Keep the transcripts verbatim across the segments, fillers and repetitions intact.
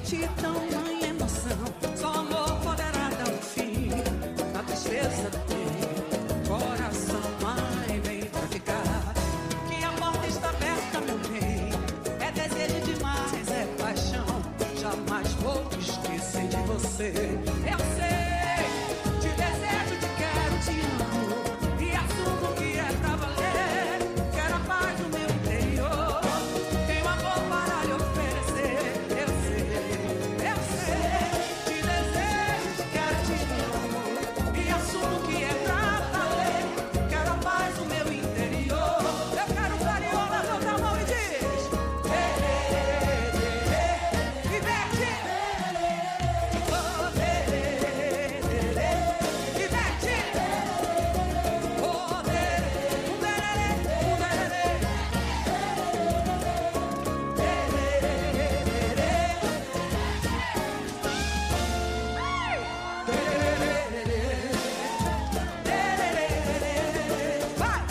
senti tamanha emoção. Só amor poderá dar um fim na tristeza do teu coração. Mãe, vem pra ficar, que a porta está aberta, meu bem. É desejo demais, é paixão. Jamais vou esquecer de você. Eu sei, te desejo, te quero, te amo. E assumo que é pra valer. Quero a paz no meu interior. Tenho amor para lhe oferecer. Eu sei, eu sei. Te desejo, te quero, te amo. E assumo que é pra valer. Quero a paz no meu interior. Eu quero carinho na outra mão e diz: ei, ei, ei, ei, e vete. Oh, ei, ei, ei, ei, e vete. Oh, ei, um dererê, um dererê. Vai!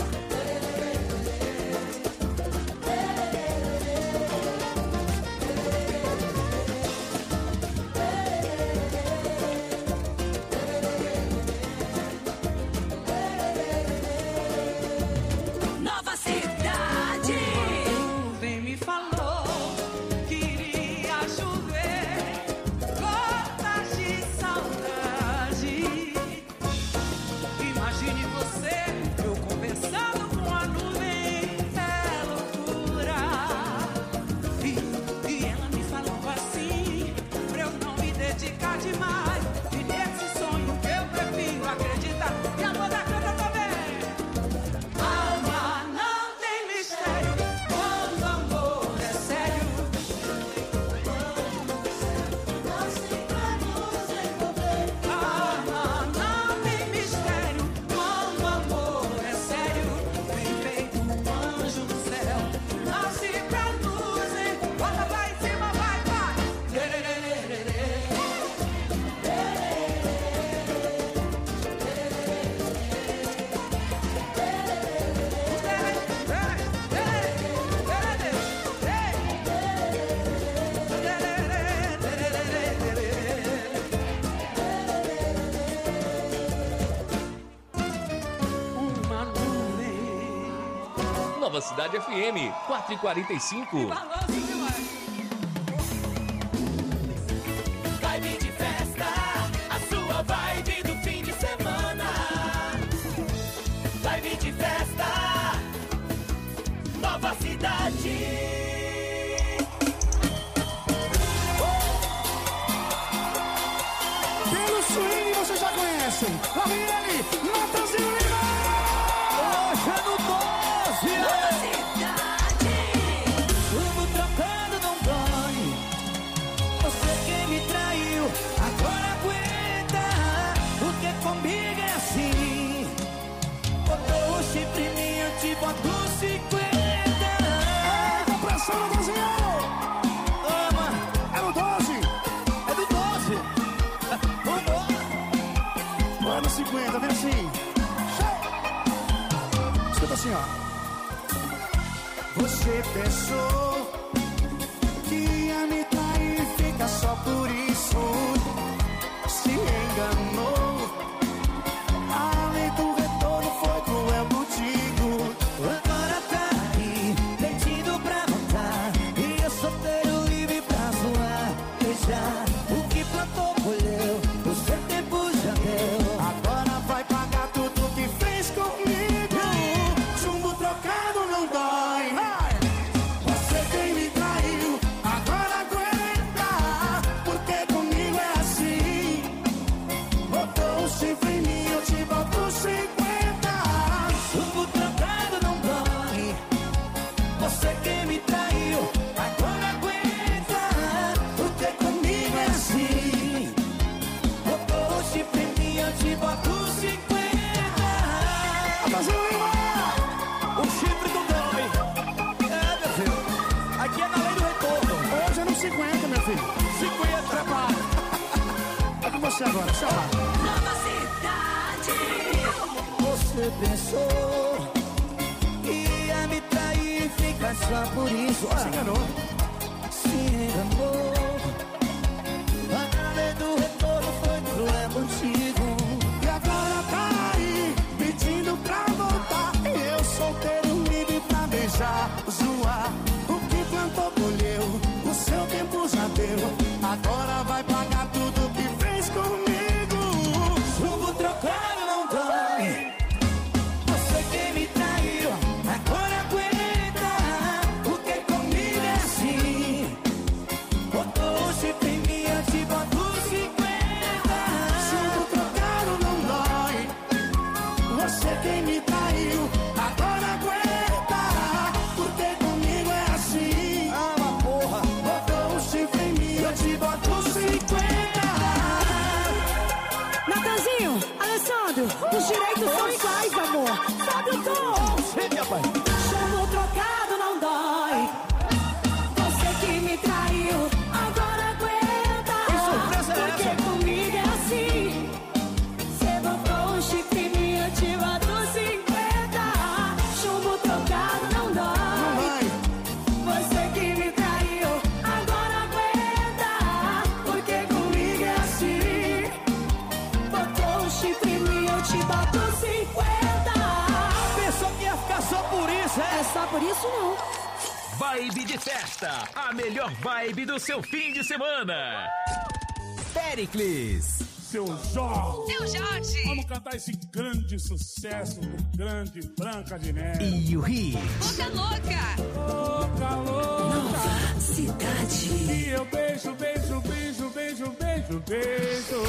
Nova Cidade. Vem me falou que iria chover gotas de saudade. Imagine você, eu conversando com a nuvem, é loucura. E, e ela me falou assim, pra eu não me dedicar demais. E nesse sonho que eu prefiro acreditar. E a moda canta também. Alma não tem mistério quando o amor é sério. Alma não tem mistério quando o amor é sério. Vem feito um anjo no céu, nasce pra luz, bota lá em cima, vai, vai. Uma nuvem. Nova Cidade F M, quatro e quarenta e cinco. Balança demais. Vibe de festa, a sua vibe do fim de semana. Vibe de festa, Nova Cidade. Pelo swing vocês já conhecem. Lá vem ele, Natanzinho Lima. Hoje é no doze. Nova Cidade. Tudo trocando não dói. Você quem me traiu, agora aguenta. Porque comigo é assim. Botou o chifre em mim, eu te boto cinquenta. Eita, pressão no dozinho. Toma, é no doze. É do doze. Vambora. Bora no cinquenta, vem assim. Escuta assim, ó. Você pensou que ia me trair, fica só por isso. Se enganou. A lei do retorno foi cruel contigo. Agora tá aí, metido pra voltar. E eu solteiro livre pra zoar. Deixar o que plantou colheu, o seu tempo já deu. Agora vai pagar tudo que fez comigo. Chumbo trocado não dói. Você quem me traiu, agora aguenta. Porque comigo é assim. Botou um chifre em mim, eu te boto cinquenta. Chumbo trocado não dói. Você quem me traiu, agora aguenta. Porque comigo é assim. Botou um chifre em mim, eu te boto cinquenta. Brasil Lima! O chifre do dói. É, meu filho. Aqui é na lei do retorno. Hoje é no cinquenta, meu filho. cinquenta. Prepara. É com você agora, seu lado. Nova Cidade. Você pensou que ia me trair, fica só por isso. Se enganou. Se enganou. agora vai pagar tudo que fez comigo. Chumbo trocado não dói. Você que me traiu, agora aguenta, porque comigo é assim. Botou o chifre em mim, eu te boto cinquenta. Chumbo trocado não dói. Você que me traiu, agora aguenta, porque comigo é assim. Ah, porra. Botou o chifre em mim, eu te boto cinquenta. Natanzinho, Alessandro, os direitos são iguais, amor. Sabe o tom? Chega, pai. Chumbo trocado não dói. Você que me traiu, agora aguenta. Que surpresa é porque essa? comigo é assim. Você botou um chifre em mim, eu te boto cinquenta. Chumbo trocado não Não dói. vai. Você que me traiu, agora aguenta, porque comigo é assim. Botou um chifre em mim, eu te boto cinquenta. Pensou que ia ficar só por isso, É é? só por isso não. Vibe de festa, a melhor vibe do seu fim de semana. Pericles. Seu Jorge. Seu Jorge. Vamos cantar esse grande sucesso do grande Branca de Neve. E o Hit. Boca louca. Louca, louca. Cidade. E eu beijo, beijo, beijo, beijo, beijo, beijo.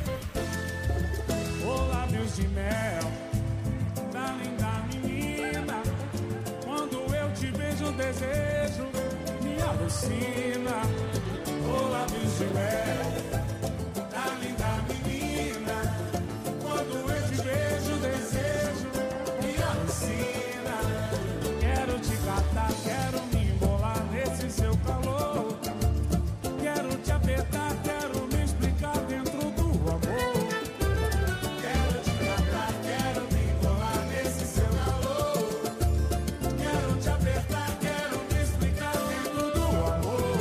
Ô lábios de mel, da linda menina. Quando eu te vejo, o desejo me alucina. Ô lábios de mel, da linda menina. Quando eu te vejo, o desejo me alucina. Quero te catar, quero me embolar nesse seu calor. Quero te apertar, quero me explicar dentro do amor. Quero te catar, quero me embolar nesse seu calor. Quero te apertar, quero me explicar dentro do amor.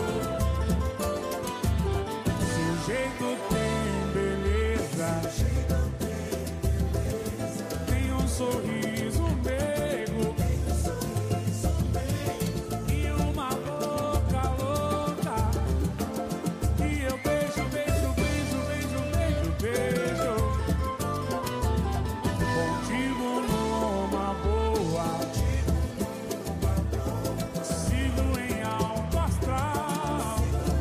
Seu jeito tem beleza, tem um sorriso meigo e uma boca louca. E eu beijo, beijo, beijo, beijo, beijo, beijo. Contigo numa boa, sigo em alto astral,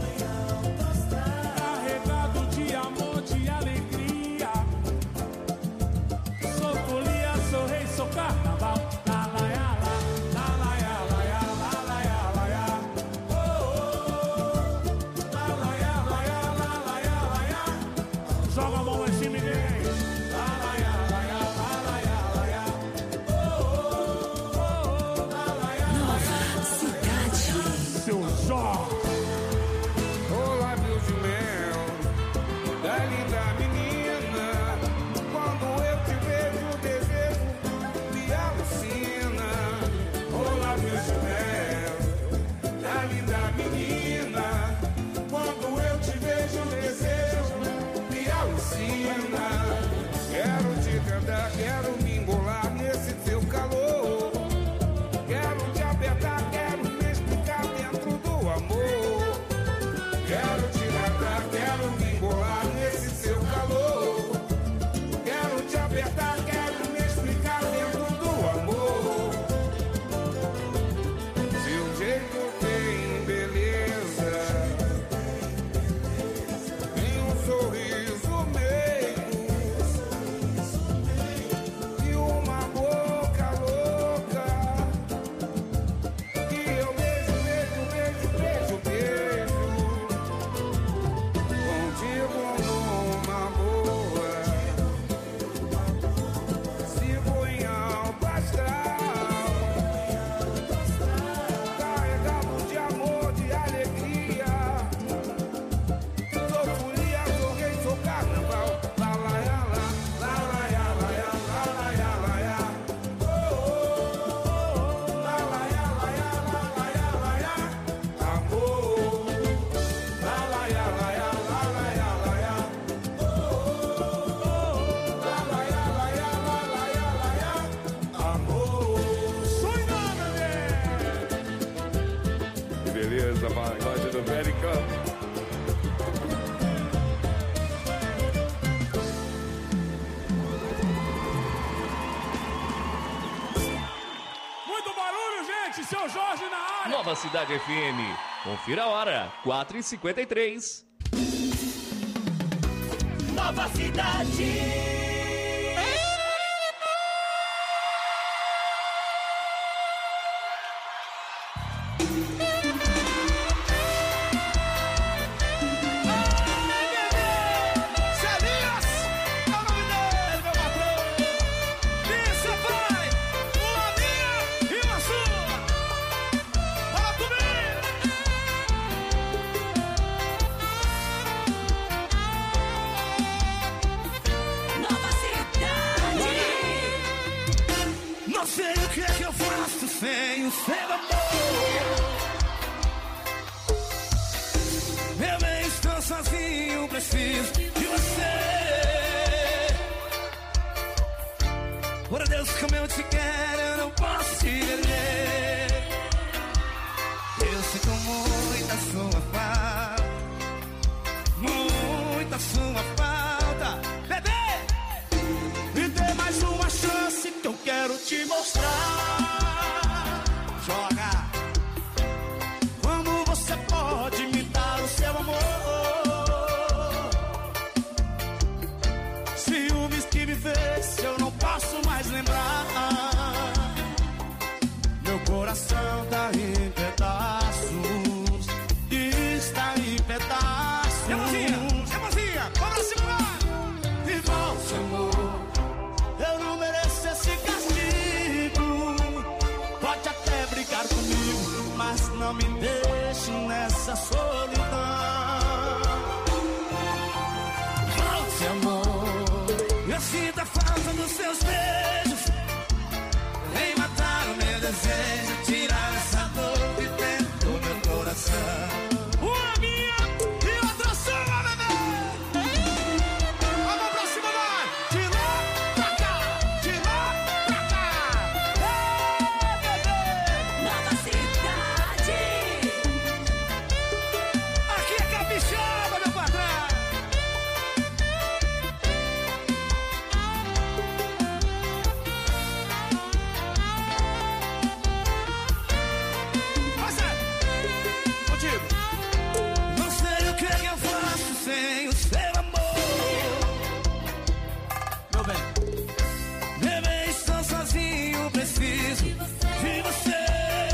carregado de amor, de alegria. Sou folia, sou rei, sou carnaval. La la ya la, la la ya la ya, la la ya la ya. Oh, oh, la la ya la ya, la la ya la ya. Joga a mão em cima e diz. La la ya la ya, la la ya la ya. Oh, oh, oh, la la ya la ya. Seu Jorge. Ô lábios de mel, da linda menina. Quando eu te vejo, o desejo me alucina. Ô lábios de mel, da linda menina. Quando eu te vejo, o desejo me alucina. Quero te cantar, quero me embolar nesse teu calor. Quero te apertar, quero me explicar dentro do amor. Quero te matar, quero me embolar nesse seu calor. Quero te apertar, quero me explicar dentro do amor. Seu jeito tem beleza, tem um sorriso meigo e uma boca louca. Que eu beijo, beijo, beijo, beijo, beijo. Nova Cidade F M. Confira a hora, quatro e cinquenta e três. Nova Cidade. Sem o seu amor, eu nem estou sozinho, preciso de você. Por Deus, como eu te quero, eu não posso te perder. Eu sinto muita sua falta, muita sua falta. Bebê, me dê mais uma chance que eu quero te mostrar. Joga. Como você pode me dar o seu amor? Ciúmes que me fez, eu não posso mais lembrar. Meu coração tá em pedaços, está em pedaços. Emozinha, emozinha, vamos segurar. E volte, amor, eu não mereço esse castigo. Pode até brigar comigo, mas não me deixe nessa solidão. Volte, amor, eu sinto a falta dos seus beijos. Vem matar o meu desejo, tirar essa dor de dentro do meu coração. Uma minha e outra sua, bebê. Vamos pra cima, vai! De lá pra cá, de lá pra cá. Nova Cidade. Aqui é capixaba, meu patrão. Vai, Zé. Contigo. Não sei o que eu faço sem o seu amor. Meu bem. Bebê, estou sozinho, preciso de você.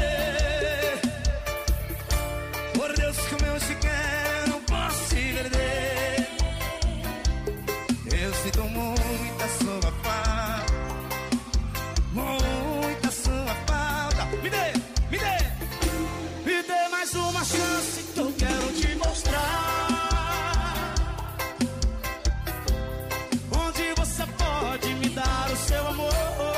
Por Deus, como eu te quero, não posso te perder. Eu sinto muita sua falta, muita sua falta. Me dê, me dê, me dê mais uma chance que eu quero te mostrar. Onde você pode me dar o seu amor?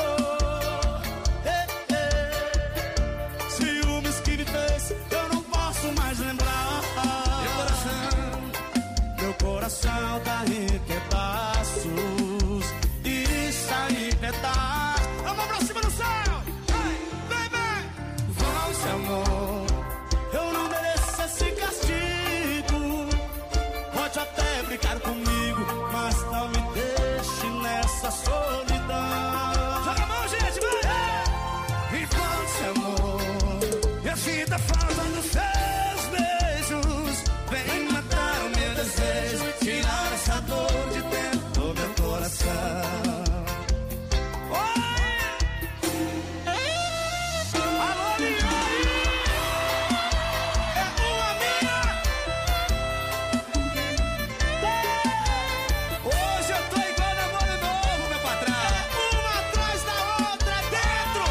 Eh, eh. Ciúmes que me fez, eu não posso mais lembrar. Meu coração, meu coração tá em pedaços, está em pedaços. Vamos pra cima do céu! Vem, vem, vem! Volte, amor, eu não mereço esse castigo. Pode até brincar comigo, mas não me deixe nessa solidão. Joga a mão, gente, vai! E volte, amor, eu sinto a falta dos seus beijos. Vem matar o meu desejo, tirar essa dor de dentro do meu coração. Alô, Liane! É uma minha! Hoje eu tô igual namoro novo, meu patrão. É uma atrás da outra, dentro!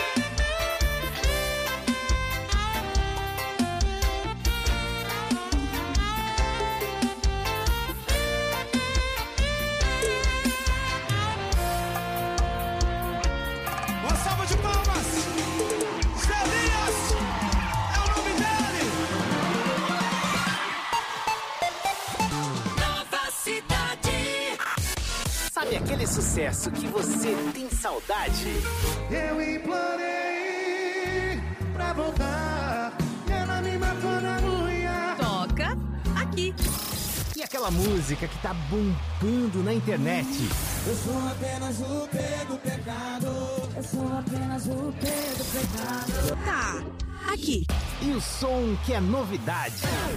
Uma salva de palmas! Zé Elias é o nome dele! Nova Cidade. Sabe aquele sucesso que você tem saudade? Eu implorei pra voltar, e ela me matou na unha. Toca aqui. E aquela música que tá bombando na internet? Eu sou apenas o P do pecado. Eu sou apenas o P do pecado. Tá aqui. e o som que é novidade.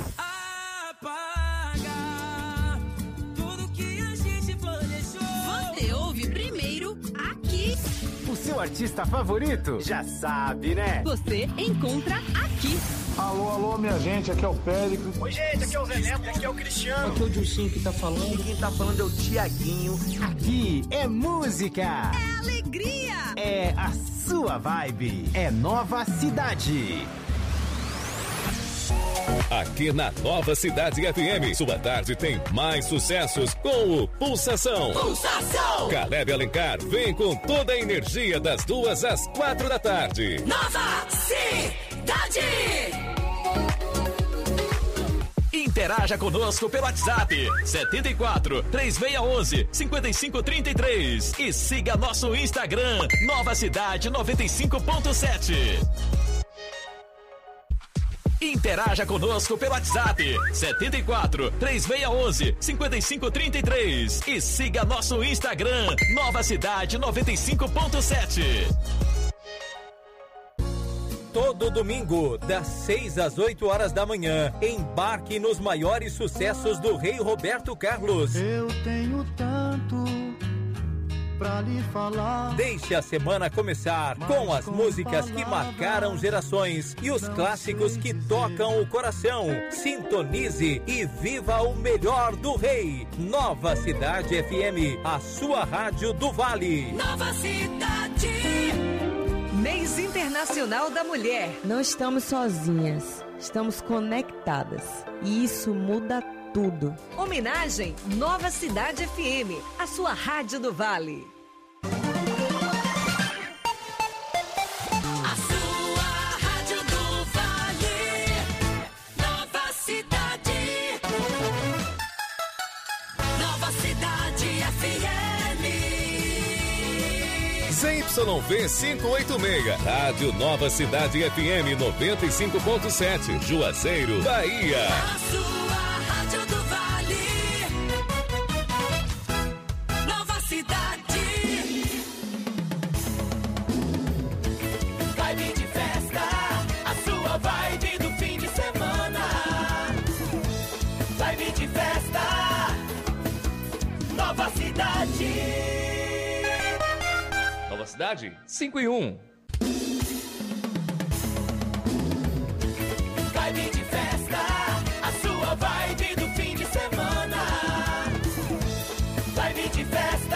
Apagar tudo que a gente planejou. Você ouve primeiro aqui. O seu artista favorito? Já sabe, né? Você encontra aqui. Alô, alô, minha gente, aqui é o Péricles. Oi, gente, aqui é o Zé Neto, aqui é o Cristiano. Aqui é o Dilcinho que tá falando. E quem tá falando é o Tiaguinho. Aqui é música. É alegria. É a sua vibe. É Nova Cidade. Aqui na Nova Cidade F M, sua tarde tem mais sucessos com o Pulsação. Pulsação! Caleb Alencar vem com toda a energia das duas às quatro da tarde. Nova Cidade! Interaja conosco pelo WhatsApp setenta e quatro, três seis um um, cinco cinco três três e siga nosso Instagram Nova Cidade noventa e cinco ponto sete. Interaja conosco pelo WhatsApp setenta e quatro, três seis um um, cinco cinco três três e siga nosso Instagram Nova Cidade noventa e cinco ponto sete. Todo domingo, das seis às oito horas da manhã, embarque nos maiores sucessos do Rei Roberto Carlos. Eu tenho tanto pra lhe falar. Deixe a semana começar com as músicas que marcaram gerações e os clássicos que tocam o coração. Sintonize e viva o melhor do Rei. Nova Cidade F M, a sua rádio do Vale. Nova Cidade! Mês Internacional da Mulher. Não estamos sozinhas, estamos conectadas. E isso muda tudo. Homenagem Nova Cidade F M, a sua rádio do Vale. A sua rádio do Vale. Nova Cidade. Nova Cidade F M. Z Y V quinhentos e oitenta e seis, Rádio Nova Cidade F M noventa e cinco ponto sete, Juazeiro, Bahia. A sua rádio do Vale. Nova Cidade. Vibe de festa, a sua vibe do fim de semana. Vibe de festa, Nova Cidade. Nova Cidade cinco e um. Vibe de festa, a sua vibe do fim de semana. Vibe de festa,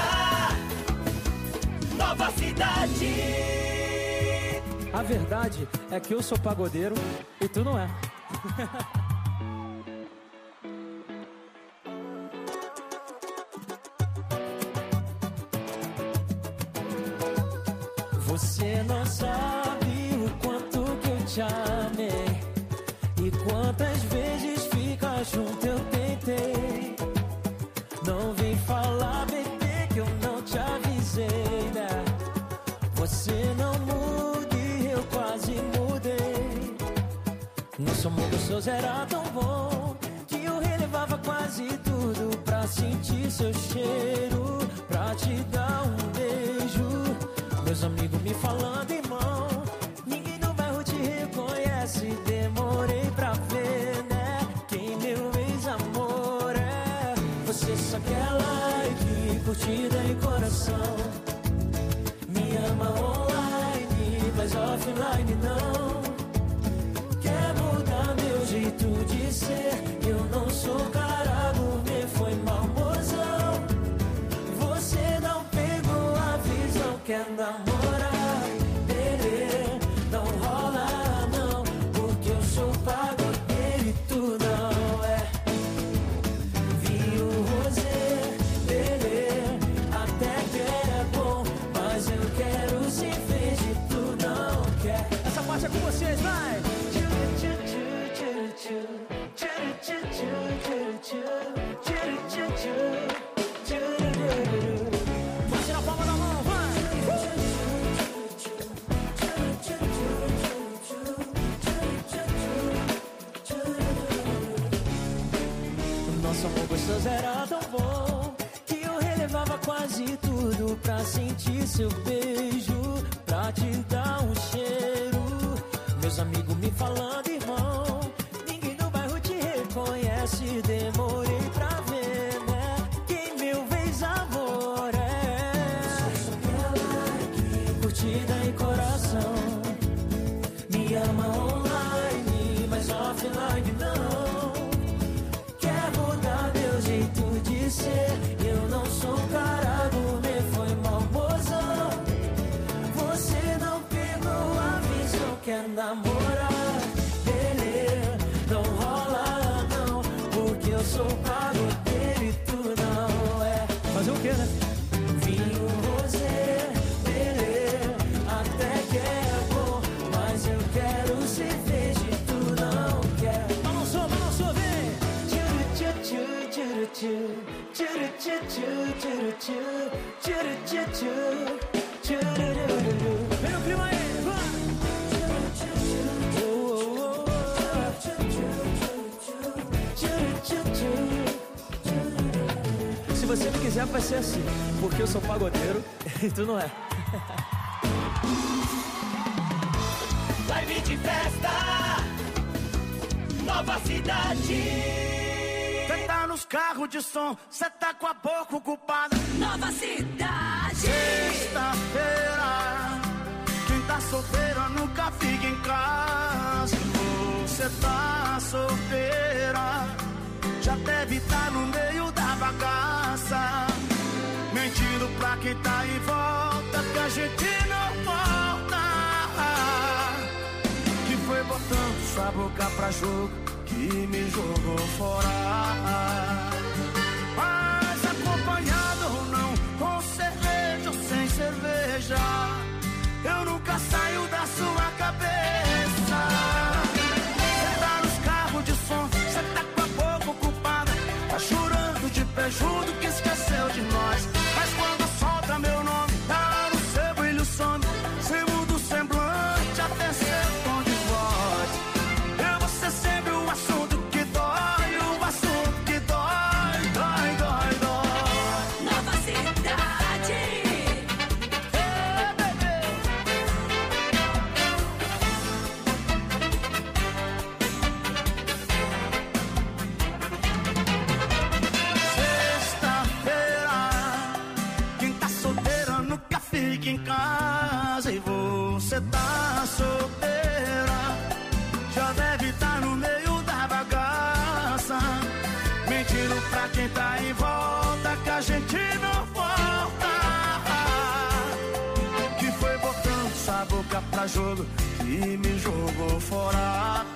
Nova Cidade. A verdade é que eu sou pagodeiro e tu não é. Você não sabe o quanto que eu te amei e quantas vezes ficar junto eu tentei. Não vem falar, bebê, que eu não te avisei, né? Você não muda e eu quase mudei. Nosso amor gostoso era tão bom que eu relevava quase tudo pra sentir seu cheiro, pra te dar um beijo. Meus amigos me falando, irmão, ninguém no bairro te reconhece. Demorei pra ver, né, quem meu ex-amor é. Você só quer like, curtida e coração. Me ama online, mas offline não. Quer mudar meu jeito de ser. Eu não sou cara gourmet, foi mal, mozão. Você não pegou a visão, quer namorar, bebê, não rola não, porque eu sou pagodeiro e tu não é. Vinho rosé, bebê, até que é bom, mas eu quero ser verde, tu não quer. Essa parte é com vocês, vai! Bate na palma da mão, vai! Nosso amor gostoso era tão bom que eu relevava quase tudo pra sentir seu beijo, pra te dar um cheiro. Meus amigos me falando, conhece, demorei pra ver, né? Quem mil vezes amor é curtida e coração. Me ama online, mas offline não. Quer mudar meu jeito de ser. Eu não sou cara gourmet, foi mal mozão. Você não pegou a visão. Quer namorar, beleza, não rola não. Porque eu sou pagodeiro e tu não é. Fazer o que, né? Vinho rosé, beleza, até que é bom, mas eu quero cerveja e tu não quer. Balançou, balançou, vem! Tchuru, tchu, tchuru, tchu, tchuru, tchu, tchuru, tchu, tchuru, tchu, tchuru, tchu. Vem o clima aí, vai! Se você não quiser, vai ser assim, porque eu sou pagodeiro e tu não é. Live de festa, Nova Cidade. Cê tá nos carros de som, cê tá com a boca ocupada. Nova Cidade. Sexta-feira, quem tá solteira nunca fica em casa. Você tá solteira, já deve estar no meio da bagaça, mentindo pra quem tá em volta, que a gente não volta. Que foi botando sua boca pra jogo, que me jogou fora. Mas acompanhado ou não, com cerveja ou sem cerveja, eu nunca saio da sua cabeça. Cê tá nos carros de som, cê tá com a boca ocupada, tá chorando de pé junto que esqueceu de nós. Mas quando solta meu nome, tá no seu brilho some, cê muda o semblante até seu tom de voz. Eu vou ser sempre o assunto que dói, o assunto que dói, dói, dói, dói. Nova Cidade. Ei, bebê. Sexta-feira, quem tá solteira nunca fica em casa. E você tá solteira, já deve estar no meio da bagaça, mentindo pra quem tá em volta, que a gente não volta. Que foi botando sua boca pra jogo, que me jogou fora.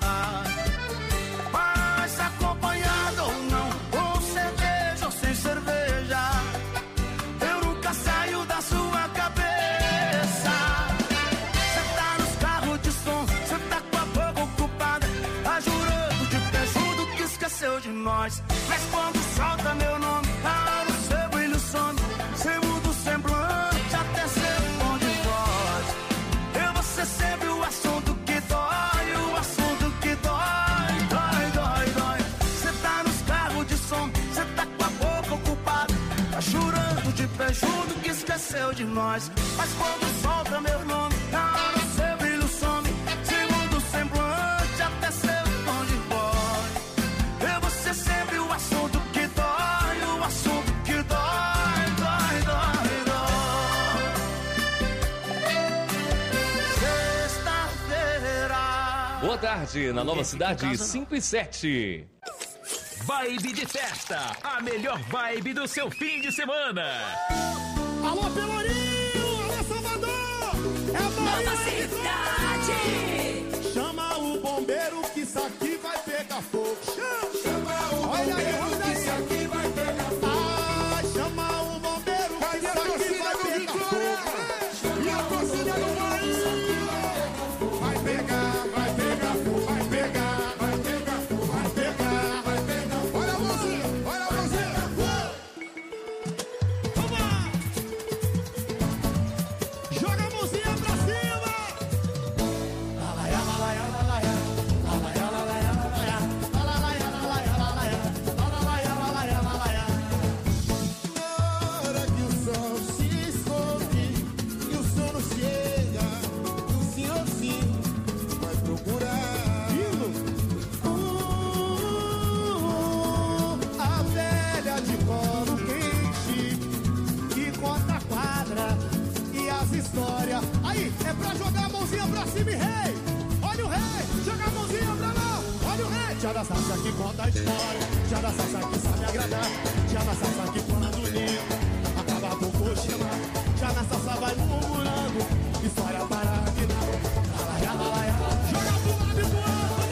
Mas acompanhado ou não, com cerveja ou sem cerveja, eu nunca saio da sua cabeça. Cê tá nos carros de som, cê tá com a boca ocupada, tá jurando de pé junto que esqueceu de nós. Mas quando solta meu nome, tá no seu brilho some, cê muda o semblante até seu tom de voz. Eu vou ser sempre o assunto que dói, o assunto que dói, dói, dói, dói. Cê tá nos carros de som, cê tá com a boca ocupada, tá chorando de pé junto que esqueceu de nós. Mas quando solta meu nome, tá no seu brilho some, cê muda o semblante até seu tom de voz. Eu vou ser sempre o assunto que dói, o assunto que dói, dói, dói, dói. Sexta-feira. Boa tarde, na Nova Cidade, cinco e sete. Vibe de festa, a melhor vibe do seu fim de semana. Alô, Pelourinho! Alô, Salvador! É a Nova Cidade. Chama o bombeiro que isso aqui vai pegar fogo. Chama, chama o olha bombeiro aí, que isso aqui vai pegar fogo. Ah, chama o bombeiro que isso aqui vai pegar fogo. E a torcida do Bahia vai pegar, vai pegar fogo, vai pegar, vai pegar fogo, vai pegar, vai pegar fogo. Olha a mãozinha, olha a mãozinha. Vamos lá! Joga a mãozinha pra cima! Lalaia, lalaia, lalaia. Coxinha, já na salsa que quando lindo, acaba com coxinha, já na salsa vai murmurando, história para que não. Joga pro lado e pro outro.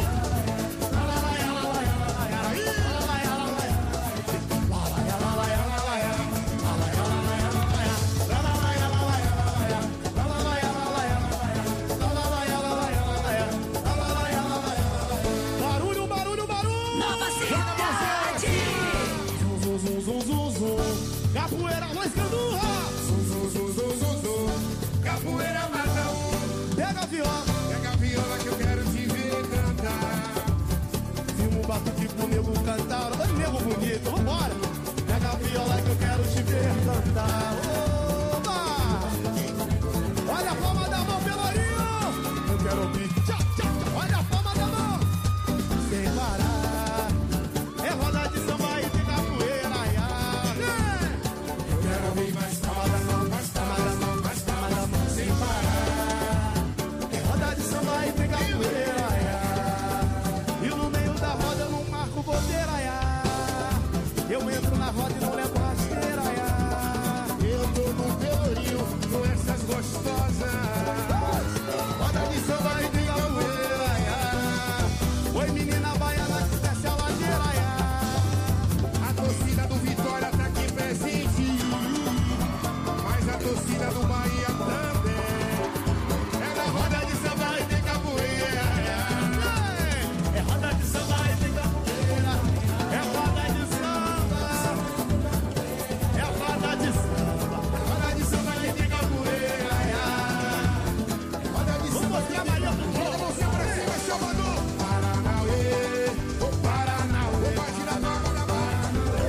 Barulho, barulho, barulho. Nova Cidade. Zum, zum, zum, zum, zum. Capoeira, voz candurra. Zum, zum, zum, zum, zum, zum. Capoeira, matão. Pega a viola. Pega a viola que eu quero te ver cantar. Filma o batuque pro nego cantar. Olha o nego bonito, vambora. Pega a viola que eu quero te ver cantar. Oba! Olha a palma da mão, Pelourinho. Eu quero ouvir. Tchau, tchau, tchau. Olha a palma da mão. Sem parar. É roda de samba e de capoeira. Ai, ai. Eu quero ouvir mais palma da mão, mais palma da mão, mais palma da mão. Sem parar. É roda de samba e de capoeira. Ai, ai. E no meio da roda eu não marco bobeira. Ai, ai. Eu entro na roda e não levo rasteira. Ai, ai. Eu tô no Pelourinho com essas gostosas. Roda de samba e de capoeira. Ai, ai. Oi, menina baiana, desce a ladeira. Ai, ai. A torcida do Vitória tá aqui presente, mas a torcida do Bahia também. É na roda de samba e de capoeira. Ai, ai. É roda de samba e de capoeira. É roda de samba. É roda de samba. Roda de samba e de capoeira. Ai, ai. Roda de samba. Vamos mostrar a Maria do Joga você pra cima, Salvador. Paranauê, ô Paranauê. Imagina a água da Paranauê.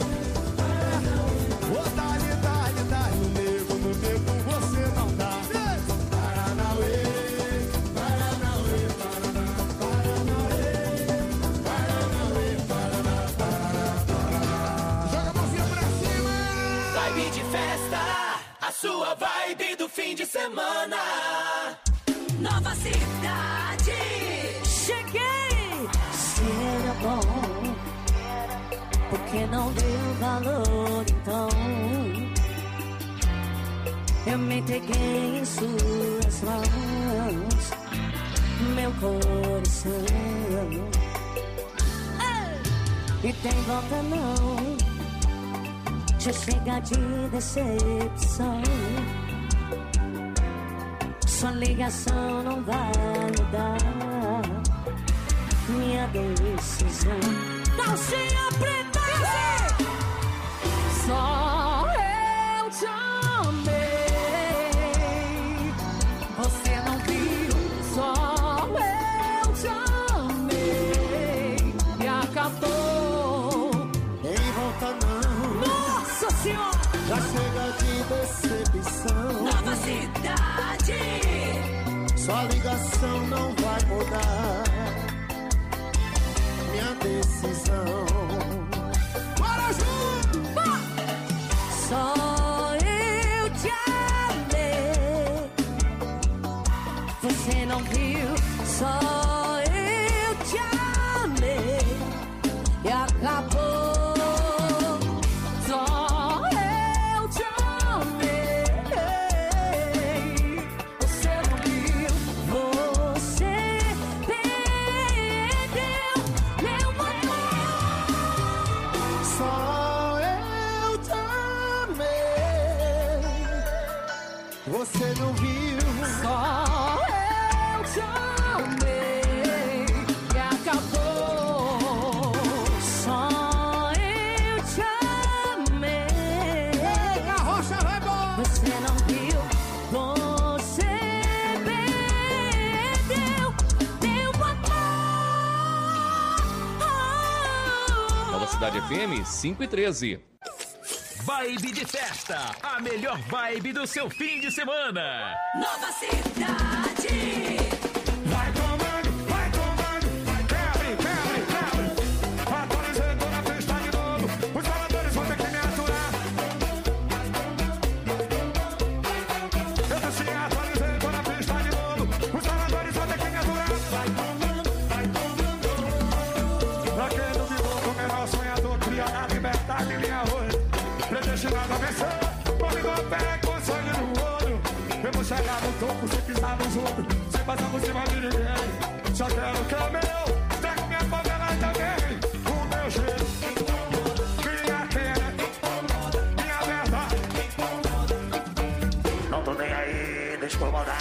Ô dali, dali, dali. No nego, no nego, você não dá. Paranauê, Paranauê, Paraná, Paranauê, Paranauê, Paraná, Paraná, Paraná. Joga a mãozinha pra cima. Vibe de festa, a sua vibe do fim de semana. Nova Cidade. Cheguei! Se era bom, porque não deu valor então. Eu me entreguei em suas mãos, meu coração. E tem volta não, já chega de decepção. Sua ligação não vai mudar minha decisão. Calcinha preta! Só eu te amei. Você não viu? Só eu te amei. E acabou. Em volta não. Nossa Senhora! Já chega de decepção. Nova Cidade. Sua ligação não vai mudar minha decisão. Bora junto! Só eu te amei. Você não viu? Só eu te amei. E acabou. Só eu te amei. Você não viu? Você perdeu meu amor. Só eu te amei. Você não viu? Só eu te amei. E acabou. Só eu te amei. Ei, carroça, vai embora! Você não viu? Você perdeu meu amor. Nova Cidade F M cinco e treze. Vibe de festa, a melhor vibe do seu fim de semana. Nova Cidade. Vai comando, vai comando, vai quebre, quebre, quebre. Atualizando na pista de novo, os jogadores vão ter que me aturar. Eu tô assim, atualizando na pista de novo, os jogadores vão ter que me aturar. Vai comando, vai comando. Aquele do vivo, o menor sonhador, cria na liberdade. tempestade minha oito, predestinado a vencer. Comigo a pé com sangue no olho. Eu vou chegar no topo sem pisar nos outros, sem passar por cima de ninguém. Só quero o que é meu, trago minha favela também. O meu jeito, minha queda, minha verdade. Não tô nem aí, deixa eu incomodar.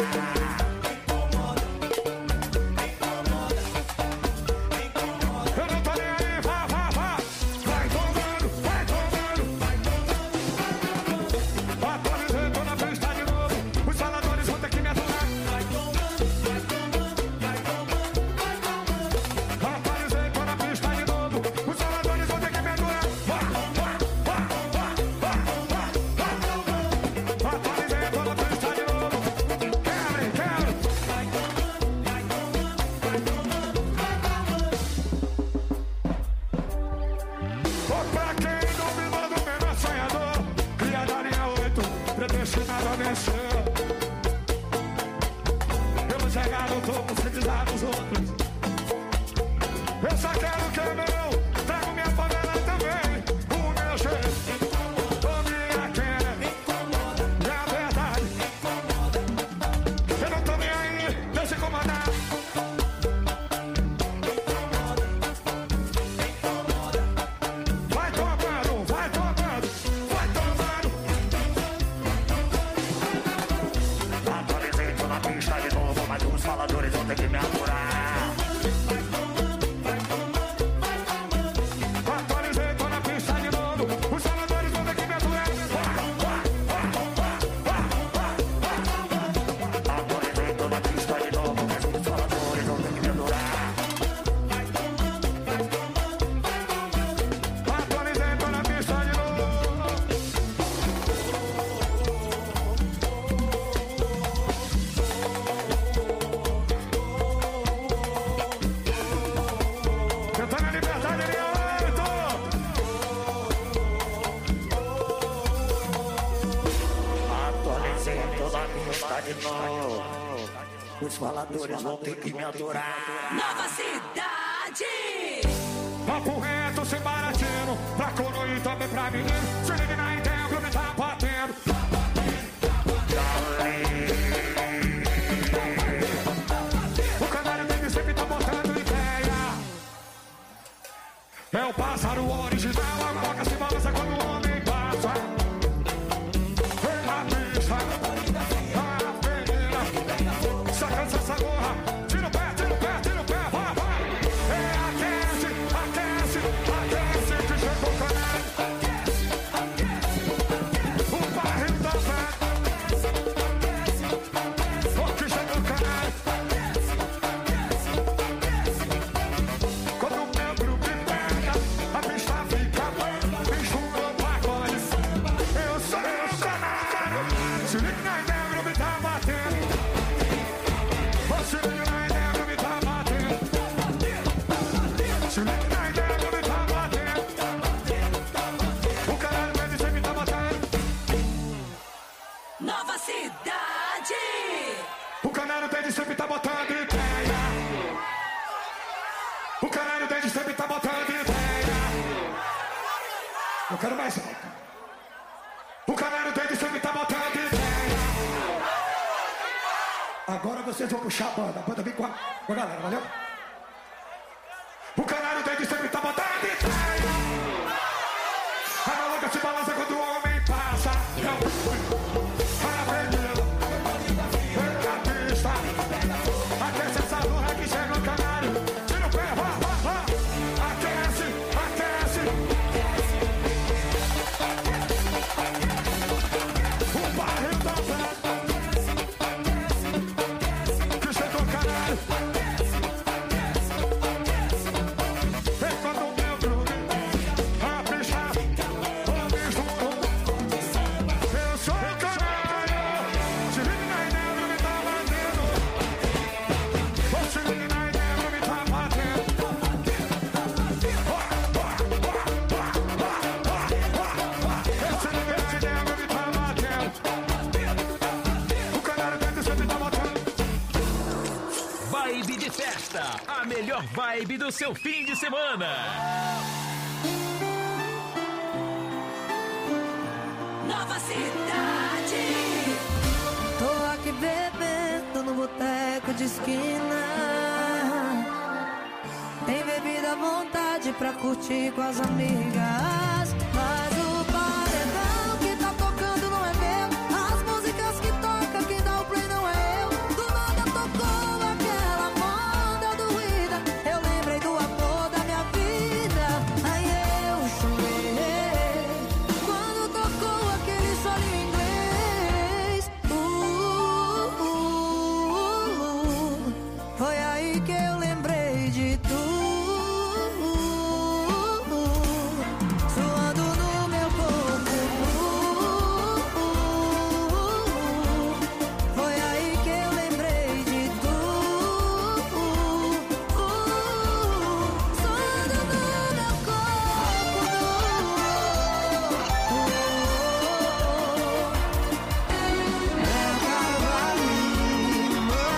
Os faladores vão ter que me adorar. Nova Cidade. Papo reto, sem baratinho, pra coroa e também pra menino. Se liga na ideia, o me tá batendo. O canário dele sempre tá botando ideia. É o pássaro original, a boca se balança quando o homem passa. Vem na pista. Sacança essa gorra, tira o pé, tira o pé, tira o pé, vai, vai. É, aquece, aquece, aquece, que chegou o canário. O barril da fé. O que chegou o canário. Quando o meu grupo me pega, a pista fica boa, enxuga o pagode. Eu sou o canário. Se liga na ideia, o grupo tá batendo. Se liga na ideia, o me tá batendo. Se liga na ideia, o me tá batendo. O caralho vai dizer que tá batendo. Nova Cidade. O caralho desde sempre tá botando ideia. O caralho desde sempre tá botando ideia. Eu quero mais alto. O caralho desde sempre tá botando ideia. Agora vocês vão puxar a banda. A banda vem com a, com a galera, valeu? O canário desde sempre tá botando ideia. A maluca se balança quando o homem passa. É o avenida. Vem na pista. Aquece essa lua que chega no canário. Tira o pé, vá, vá, vá. Aquece, aquece. O barril da fé. Vibe de festa, a melhor vibe do seu fim de semana. curtir com as amigas. Mas o paredão que tá tocando não é meu. As músicas que toca, quem dá o play não é eu. Do nada tocou aquela moda doída. Eu lembrei do amor da minha vida. Aí eu chorei quando tocou aquele solo em inglês. Uh, uh, uh, Foi aí que eu lembrei de tu. Suando no meu corpo. Foi aí que eu lembrei de tu. Suando no meu corpo. Meu cavalinho,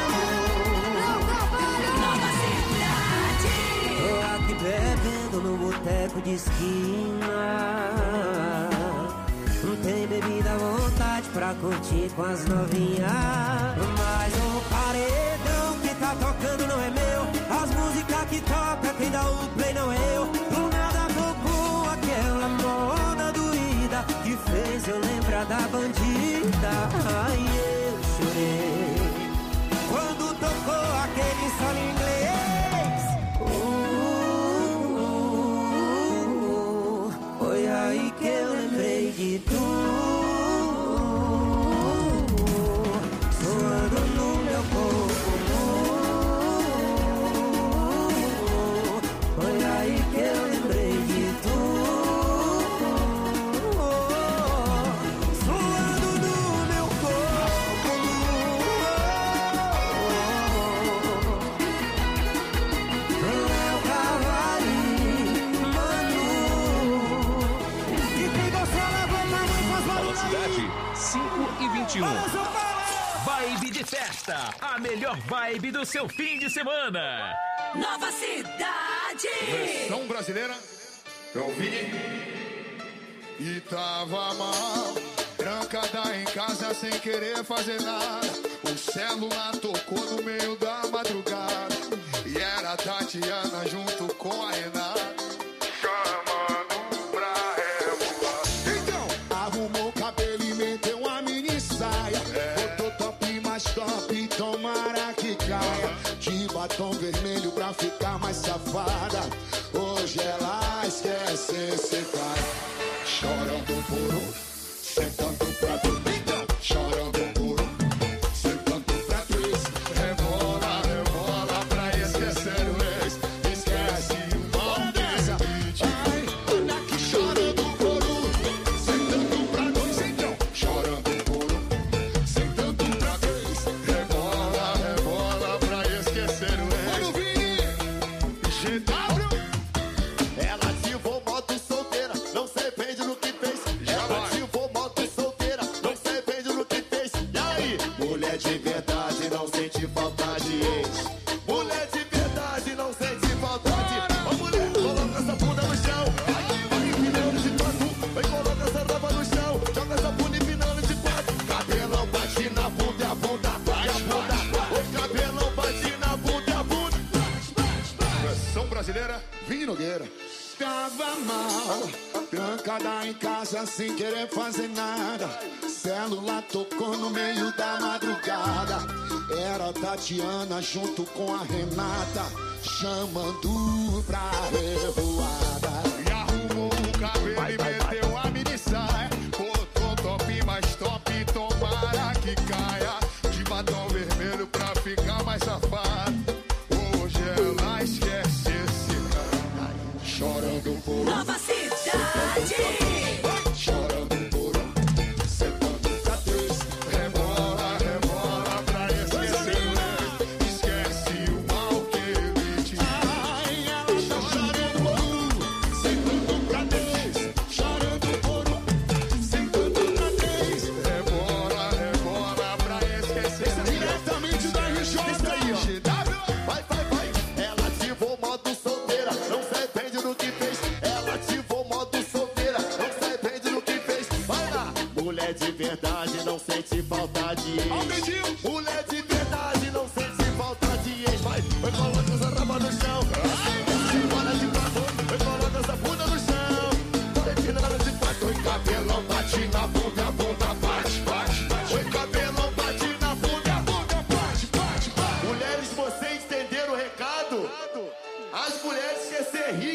Nova cidade. Tô aqui bebendo no boteco de esquina. Não tem bebida à vontade pra curtir com as novinhas. Mas o paredão que tá tocando não é meu. As músicas que toca, quem dá o play não é eu. Do nada tocou aquela moda doída que fez eu lembrar da bandida. Ai, eu chorei quando tocou aquele solo em inglês. Uh, Foi aí que eu lembrei de tu. Suando no meu corpo. Foi aí que eu lembrei de tu. Suando no meu corpo. Meu cavalinho, mano. E quem gostou, levanta a mão e faz Nova barulho aí. Cidade, cinco e vinte e um. Fala, São Paulo! Vibe de festa, a melhor vibe do seu fim de semana. Nova cidade. Versão brasileira, eu vi e tava mal, trancada em casa sem querer fazer nada. O celular tocou no meio da madrugada e era a Tatiana junto com a Renata, chamando pra revoar. Então, arrumou o cabelo e meteu uma mini saia, botou top mais top, tomara que caia, de batom vermelho pra ficar mais safada. Hoje ela esquece esse pai, chorando por um, sentando pra dois. Então, chorando por um, sentando pra três. Rebola, rebola pra esquecer o ex. Esquece o mal dessa. Ai, olha aqui, chorando por um, sentando pra dois. Então, chorando por um, sentando pra três. Rebola, rebola pra esquecer o ex. Vamos vir, G W. Ela ativou moto solteira, não se arrepende no que fez. Ela ativou moto solteira, não se arrepende no que fez. E aí? Mulher de verdade não sente falta de ex. Mulher de verdade não sente falta de ex. Ô mulher, coloca essa bunda no chão. Vai empinando de quatro. Vem, coloca essa roupa no chão. Joga essa bunda empinando de quatro. Cabelão bate na bunda e a bunda vai a bunda. O cabelão bate na bunda e a bunda. Versão brasileira, Vini Nogueira. Tava mal, trancada em casa sem querer fazer nada. Celular tocou no meio da madrugada. Era a Tatiana junto com a Renata, chamando pra revoada. E arrumou o cabelo e meteu a mini saia, botou top mais top, tomara que caia, de batom vermelho pra ficar mais safado. Hoje ela esquece esse cara, chorando por Nova cidade. chorando por um, sentando pra três. Rebola, rebola pra esquecer. Esquece o mal que ele te fez. Ai, ela tá chorando por um, sentando pra três. Chorando por um, sentando pra três. Rebola, rebola pra esquecer. Diretamente da R J. Vai, vai, vai. Ela ativou modo solteira, não se arrepende do que fez. Ela ativou modo solteira, não se arrepende do que fez. Vai lá. Mulher de verdade não sente falta de ex. Mulher de verdade não sente falta de ex. Vai, vai, coloca essa raba no chão. Vai, bora de quatro. Vai, coloca essa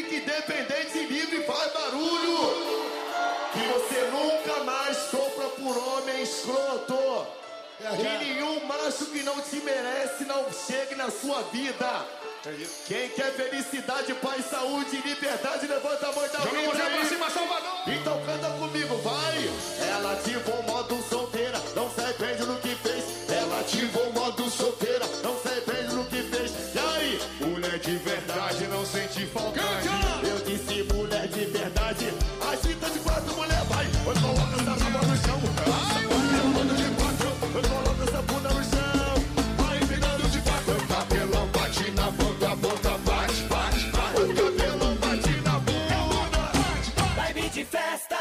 fique independente e livre, faz barulho. Que você nunca mais sofra por homem escroto. Que nenhum macho que não te merece não chegue na sua vida. Quem quer felicidade, paz, saúde e liberdade, levanta a mão da vida. Joga pra cima, Salvador. Então canta comigo, vai. Ela ativou o modo solteira, não se arrepende no que fez. Ela ativou o modo solteira, não se arrepende no que fez. E aí? Mulher de verdade, não sente faltade. Eu disse mulher de verdade. Agita de quatro, mulher, vai. Eu coloco essa raba no chão. Ai, mulher de quatro. Eu coloco essa bunda no chão. Vai virando de quatro. O cabelão bate na bunda, a bunda bate, bate, bate. O cabelão bate na bunda, bate, bate. Vibe de festa.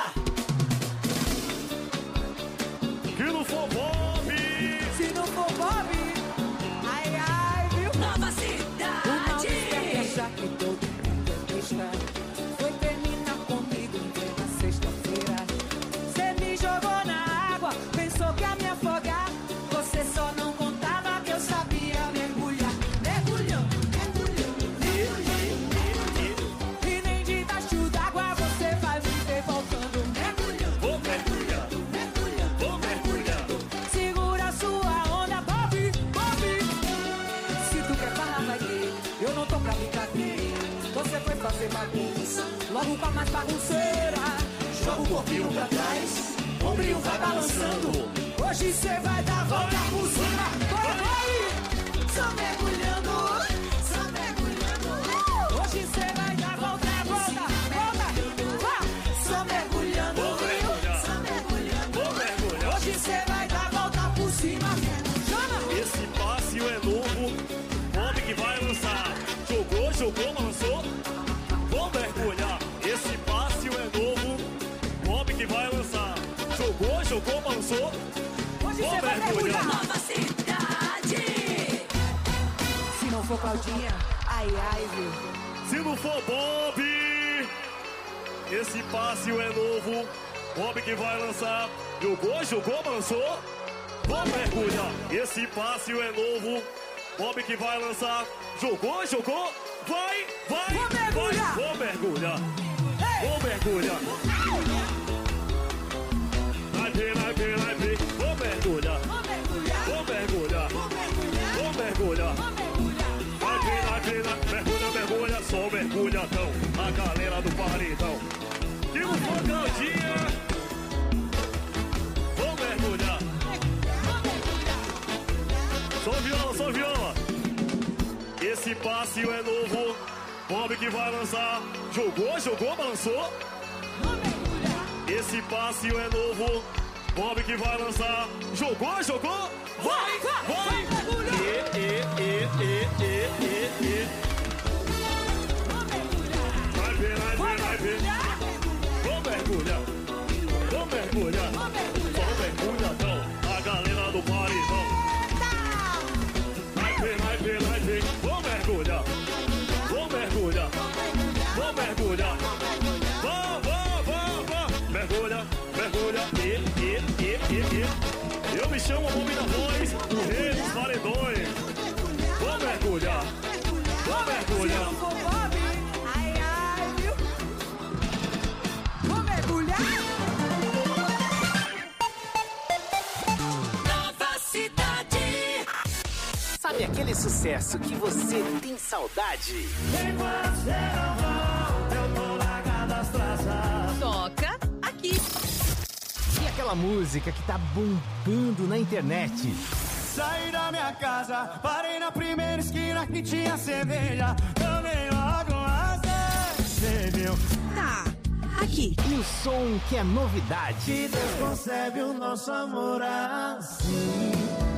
Que não for Bob. Se não for Bob, ai, ai, viu? Nova Cidade. O mal quer já que todo mundo está. Foi terminar comigo em plena sexta-feira. Cê me jogou na água, pensou que ia me afogar. Você só não contava que eu sabia mergulhar. Mergulhou, mergulhou, mergulhou. E nem debaixo d'água você vai me ver voltando. Mergulhou, Vou mergulhar, mergulhou, vou mergulhar. segura sua onda, Bob, Bob. Se tu quer falar, vai ter. Eu não tô pra brincadeira. Você foi fazer bagunça, logo com a mais bagunceira. Joga o corpinho pra trás, o ombrinho vai balançando. Hoje cê vai dar volta por cima. Vai, vai! Só mergulhando, só mergulhando. Hoje cê vai dar volta, volta, volta. Vá! Só mergulhando, Vou mergulhar, só mergulhando. vou mergulhar. Hoje cê vai dar volta por cima. Chama! Esse passe é novo, homem que vai lançar. Jogou, jogou, lançou. Vou mergulhar. Esse passe é novo, homem que vai lançar. Jogou, jogou, lançou. Hoje Vou cê vai mergulhar. Nova Cidade. Se não for Claudinha, ai, ai, viu? Se não for Bob, esse passe é novo, homem que vai lançar. Jogou, jogou, lançou. Vou mergulhar. Esse passe é novo, homem que vai lançar. Jogou, jogou. Vai, vai, Vou mergulhar. vai. Vou mergulhar. Ei! Vou mergulhar. Vai ver, vai ver, vai ver. Vou mergulhar. Vou mergulhar, Vou mergulhar. vou mergulhar, Vou mergulhar. vou mergulhar. Vai ver, vai ver, vai- mergulha, mergulha, só mergulhadão. A galera do paredão. Que não for Claudinha. Vou mergulhar. Só viola, só viola. Esse passe é novo. Bob que vai lançar. Jogou, jogou, balançou. Esse passe é novo. Bob que vai lançar. Jogou, jogou. Vai, vai. E, e, e, e, e, e, e. Vai ver, vai ver, vai ver. Vou mergulhar. Vou mergulhar. Só mergulhadão. A galera do paredão. Vai ver, vai ver, vai ver. Vou mergulhar. Vou mergulhar. Vou mergulhar. Vá, vá, vá, vá. Mergulha, mergulha. E, e, e, e, e. Eu me chamo Bob da Voz, o rei dos paredões. Vou mergulhar. Vou mergulhar. Se não for Bob, ai, ai, viu? Vou mergulhar. Nova Cidade. Sabe aquele sucesso que você tem saudade? Enquanto você não volta, eu tô largado as traças. Toca aqui. E aquela música que tá bombando na internet? Saí da minha casa, parei na primeira esquina que tinha cerveja. Eu nem logo acendeu. Tá, aqui. E o som que é novidade? Que Deus concebe o nosso amor assim,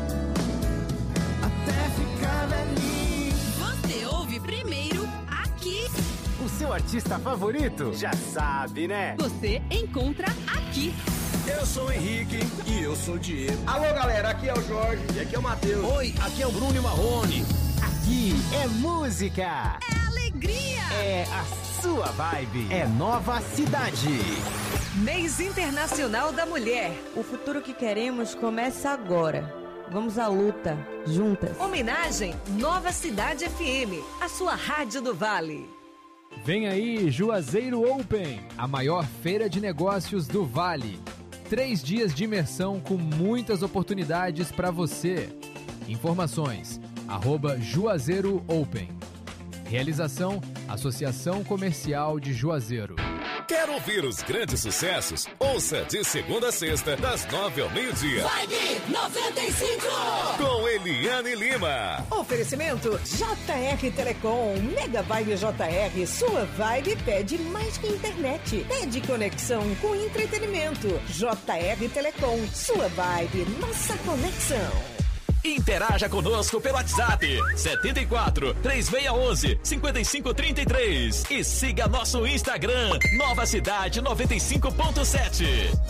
até ficar velhinho. Você ouve primeiro aqui. O seu artista favorito? Já sabe, né? Você encontra aqui. Eu sou o Henrique e eu sou o Diego. Alô, galera, aqui é o Jorge e aqui é o Matheus. Oi, aqui é o Bruno e Marrone. Aqui é música. É alegria. É a sua vibe. É Nova Cidade. Mês Internacional da Mulher. O futuro que queremos começa agora. Vamos à luta, juntas. Homenagem Nova Cidade F M, a sua rádio do Vale. Vem aí, Juazeiro Open, a maior feira de negócios do Vale. Três dias de imersão com muitas oportunidades para você. Informações, arroba Juazeiro Open. Realização, Associação Comercial de Juazeiro. Quer ouvir os grandes sucessos? Ouça de segunda a sexta, das nove ao meio-dia. Vibe noventa e cinco. Com Eliane Lima. Oferecimento J R Telecom. Mega Vibe J R. Sua vibe pede mais que internet. Pede conexão com entretenimento. J R Telecom. Sua vibe, nossa conexão. Interaja conosco pelo WhatsApp setenta e quatro, três seis um um, cinco cinco três três e siga nosso Instagram Nova Cidade noventa e cinco ponto sete.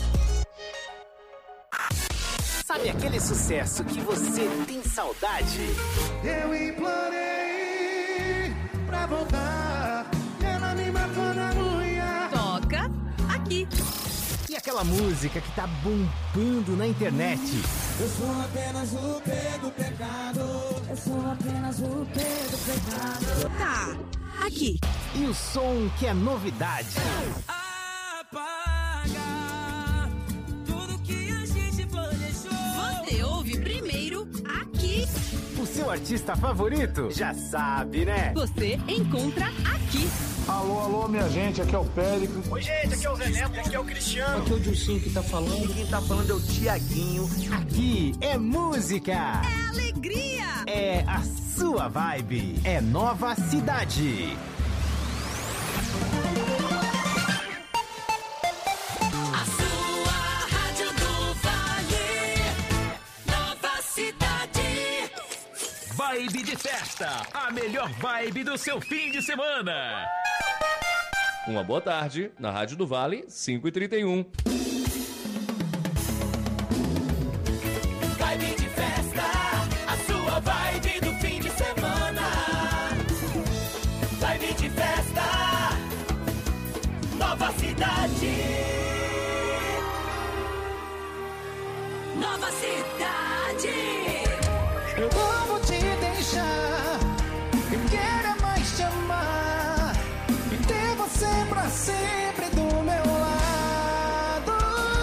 Sabe aquele sucesso que você tem saudade? Eu implorei pra voltar, ela me matou na unha. Toca aqui. E aquela música que tá bombando na internet? Eu sou apenas o P do pecado. Eu sou apenas o P do pecado. Tá, aqui. E o som que é novidade? Apaga tudo que a gente planejou. Você ouve primeiro aqui. O seu artista favorito? Já sabe, né? Você encontra aqui. Alô, alô, minha gente, aqui é o Péricles. Oi, gente, aqui é o Zé Neto, aqui é o Cristiano. Aqui é o Dilcinho que tá falando. E quem tá falando é o Tiaguinho. Aqui é música. É alegria. É a sua vibe. É Nova Cidade. A sua rádio do Vale. Nova Cidade. Vibe de festa, a melhor vibe do seu fim de semana. Uma boa tarde, na Rádio do Vale, cinco e trinta e um. Vibe de festa, a sua vibe do fim de semana. Vibe de festa, Nova Cidade. Nova Cidade. Eu não vou te deixar. Eu quero é mais te amar e ter você pra sempre do meu lado.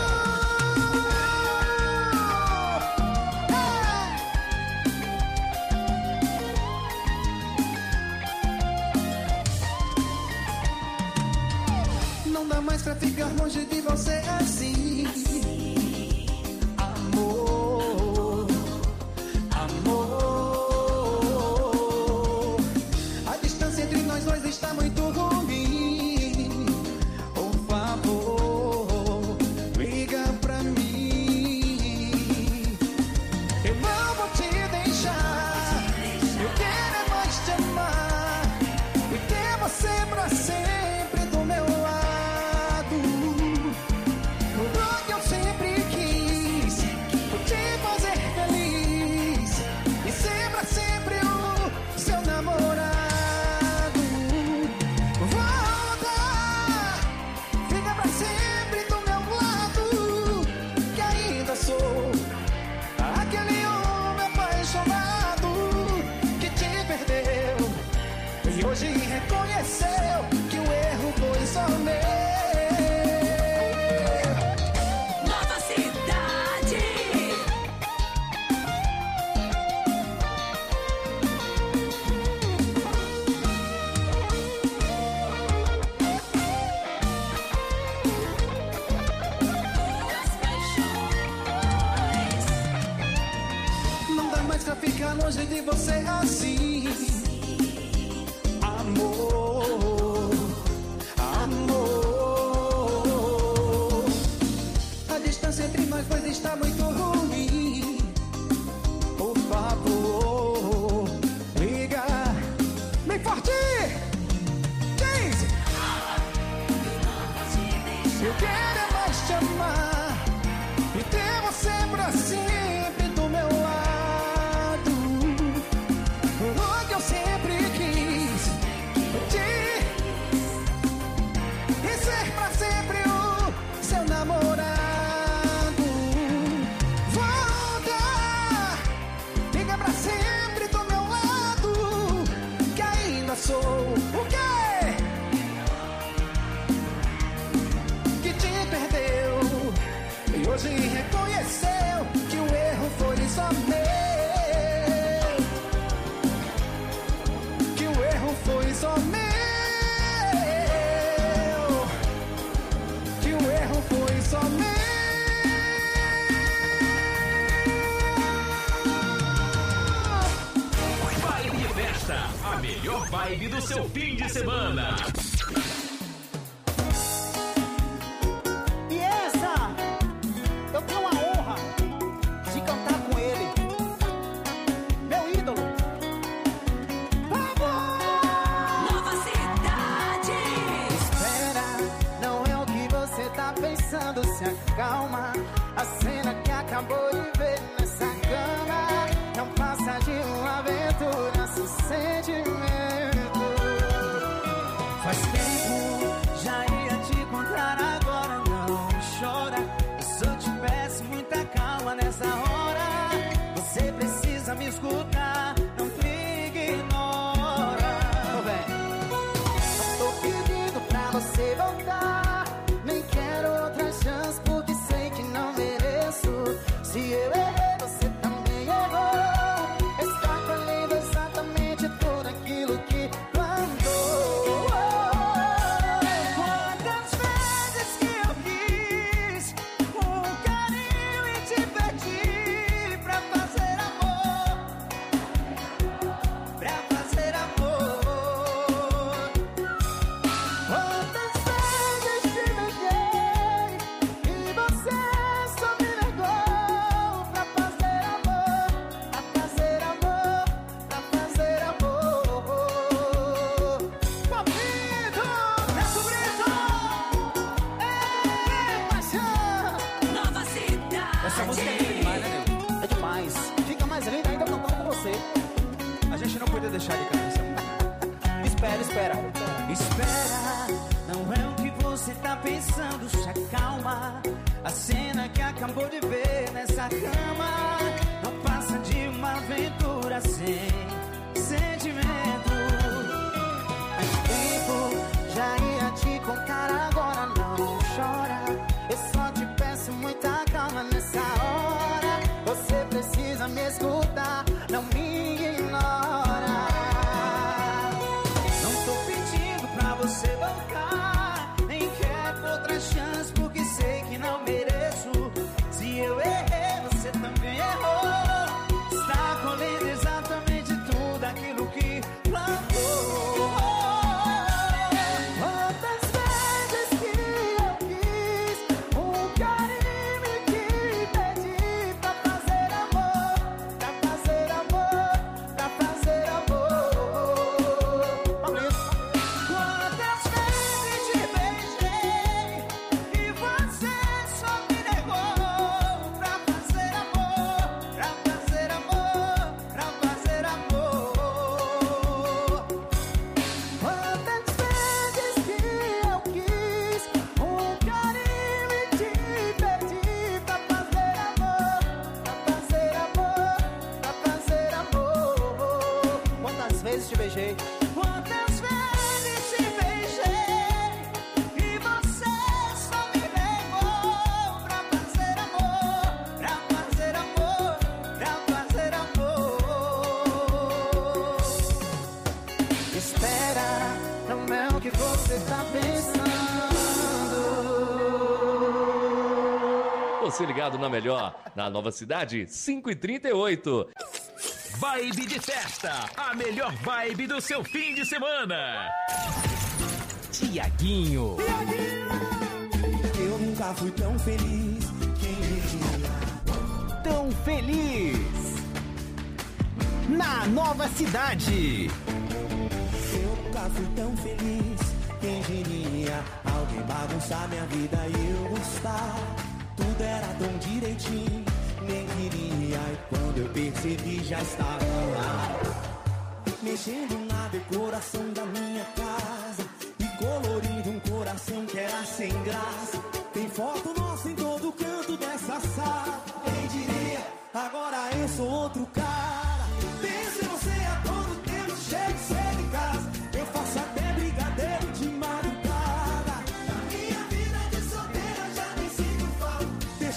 É. Não dá mais pra ficar longe de você assim. Amor, amor. A distância entre nós dois está muito ruim. Por favor, liga pra mim. Eu não vou te deixar. Eu quero é mais te amar e ter você pra sempre do meu lado. Tudo que eu sempre quis te fazer feliz e ser pra sempre o seu namorado. Volta, fica pra sempre do meu lado, que ainda sou aquele homem apaixonado que te perdeu e hoje reconheceu que o erro foi só meu. Nova Cidade. Não dá mais pra ficar longe de você assim. Amor, amor. A distância entre nós dois está muito ruim. Por favor, liga bem forte. James. Eu quero é mais te amar e ter você pra sempre do meu lado. O que eu sempre quis te e ser pra sempre o seu namorado. Volta, fica pra sempre do meu lado, que ainda sou o quê? E hoje reconheceu que o erro foi só meu. Que o erro foi só meu. Que o erro foi só meu. Vibe de festa, a melhor vibe do seu fim de semana. E essa, eu tenho a honra de cantar com ele, meu ídolo. Nova Cidade. Espera, não é o que você tá pensando, se acalma. A cena que acabou de ver nessa cama não passa de uma aventura, sem sentimento. Faz tempo, já ia te contar agora, não chora. Eu só te peço muita calma nessa hora. Você precisa me escutar, não me ignora. Tô bem, eu tô pedindo pra você voltar. Nem quero outra chance porque sei que não mereço. Se eu errei, você também errou. Está colhendo exatamente tudo aquilo que plantou. Quantas vezes que eu quis um carinho e te perdi pra fazer amor, pra fazer amor. Quantas vezes te beijei e você só me negou pra fazer amor, pra fazer amor, pra fazer amor. Papito, Neto Brito, é paixão. Nova Cidade. Essa música é demais, né, nego? É demais. Fica mais linda ainda cantando com você. A gente não podia deixar de cantar essa música. Espera, espera. Espera, não é o que você tá pensando, se acalma. A cena que acabou de ver nessa cama não passa de uma aventura sem sentimento. Faz tempo, já ia te contar agora, não chora. Eu só te peço muita calma nessa hora. Você precisa me escutar, não me ignora. Não tô pedindo pra você voltar, nem quero outra chance porque sei que não mereço. Se eu errei, você também errou. Está colhendo exatamente tudo aquilo que plantou. Quantas vezes que eu quis um carinho e te pedi pra fazer amor, pra fazer amor, pra fazer amor. Quantas vezes te beijei e você só me negou pra fazer amor, pra fazer amor, pra fazer amor. Quantas vezes que eu quis um carinho e te pedi pra fazer amor, pra fazer amor, pra fazer amor. Quantas vezes te beijei? Quantas vezes te beijei e você só me negou pra fazer amor, pra fazer amor, pra fazer amor. Espera, não é o que você tá pensando. Você ligado na melhor, na Nova Cidade, cinco e trinta e oito. Vibe de festa, a melhor vibe do seu fim de semana. Tiaguinho. Eu nunca fui tão feliz, quem diria? Tão feliz. Na Nova Cidade. Eu nunca fui tão feliz, quem diria? Alguém bagunçar minha vida e eu gostar. Tudo era tão direitinho, nem queria. E quando eu percebi já estava lá, mexendo na decoração da minha casa e colorindo um coração que era sem graça. Tem foto nossa em todo canto dessa sala. Quem diria? Agora eu sou outro cara. Penso em você a todo tempo, chego cedo em casa. Eu faço até brigadeiro de madrugada. Na minha vida de solteira já nem sinto falta.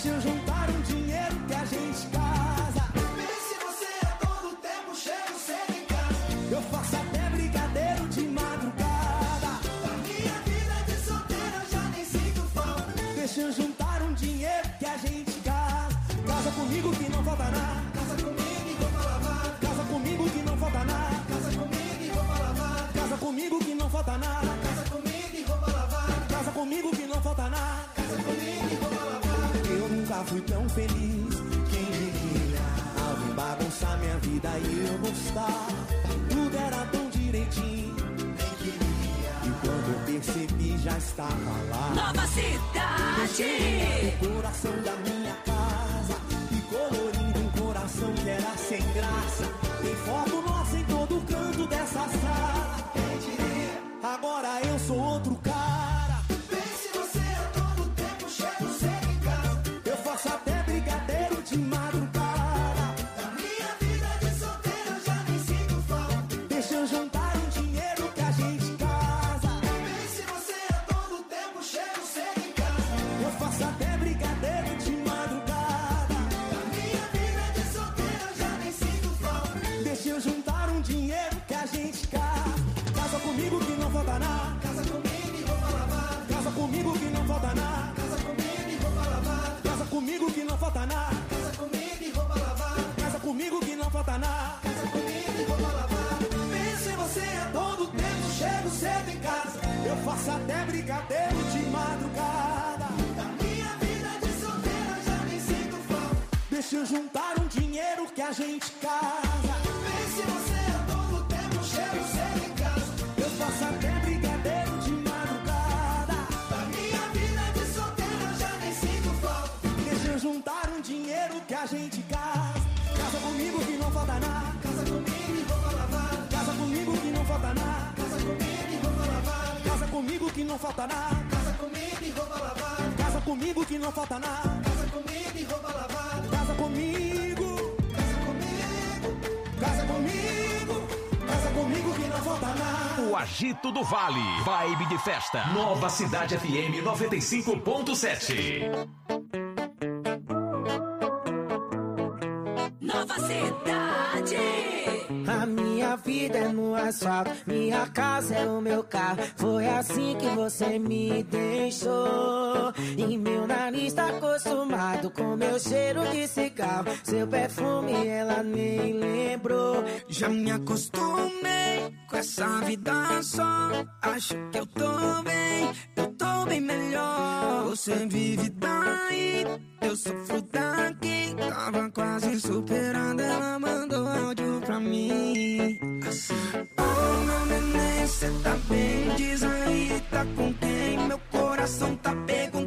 Deixa eu juntar um dinheiro que a gente casa. Vê se você é todo tempo, chego cedo em casa. Eu faço até brigadeiro de madrugada. Da minha vida de solteiro eu já nem sinto falta. Deixa eu juntar um dinheiro que a gente casa. Casa comigo que não falta nada. Casa comigo e roupa lavada. Casa comigo que não falta nada. Casa comigo e roupa lavada. Casa comigo que não falta nada. Casa comigo e roupa lavada. Casa comigo que não falta nada. Casa comigo e roupa lavada. Eu nunca fui tão feliz. Quem diria? Alguém bagunçar minha vida e eu gostar. Tudo era tão direitinho. Nem queria. E quando eu percebi já estava lá. Nova Cidade. O coração da minha casa. E colorindo um coração que era sem graça. Tem foto nossa em todo canto dessa sala. Quem diria? Agora eu sou outro cara. Vê se você é todo tempo, chego cedo em casa. Eu faço até brigadeiro de madrugada. Da minha vida de solteiro eu já nem sinto falta. Deixa eu juntar um dinheiro que a gente casa. Vê se você é todo tempo, chego cedo em casa. Eu faço até brigadeiro de madrugada. Da minha vida de solteiro eu já nem sinto falta. Deixa eu juntar um dinheiro que a gente casa. Casa comigo que não falta nada. Casa comigo e roupa lavada. Casa comigo que não falta nada. Casa comigo e roupa lavada. Casa comigo que não falta nada. Casa comigo e roupa lavada. Casa comigo que não falta nada. Casa comigo e roupa lavada. Pense você é todo tempo, chego cedo em casa. Eu faço até brigadeiro de madrugada. Da minha vida de solteiro eu já nem sinto falta. Deixa eu juntar um dinheiro que a gente casa. Pense você é todo tempo, chego cedo em casa. Eu faço até brigadeiro de madrugada. Da minha vida de solteiro eu já nem sinto falta. Deixa eu juntar um dinheiro que a gente casa. Casa comigo que não falta nada. Casa comigo e roupa lavada. Casa comigo que não falta nada. Casa comigo e roupa lavada. Casa comigo que não falta nada. Casa comigo e roupa lavada. Casa comigo que não falta nada. Casa comigo e roupa lavada. Casa comigo. Casa comigo. Casa comigo. Casa comigo que não falta nada. O Agito do Vale. Vibe de festa. Nova Cidade F M noventa e cinco ponto sete. Nova Cidade. A minha vida é no asfalto, minha casa é o meu carro. Foi assim que você me deixou. E meu nariz tá acostumado com meu cheiro de cigarro. Seu perfume ela nem lembrou. Já me acostumei com essa vida só. Acho que eu tô bem, eu tô bem melhor. Você vive daí, eu sofro daqui. Tava quase superando, ela mandou áudio pra mim assim: oh, meu neném, cê tá bem? Diz aí, tá com quem? Meu coração tá pego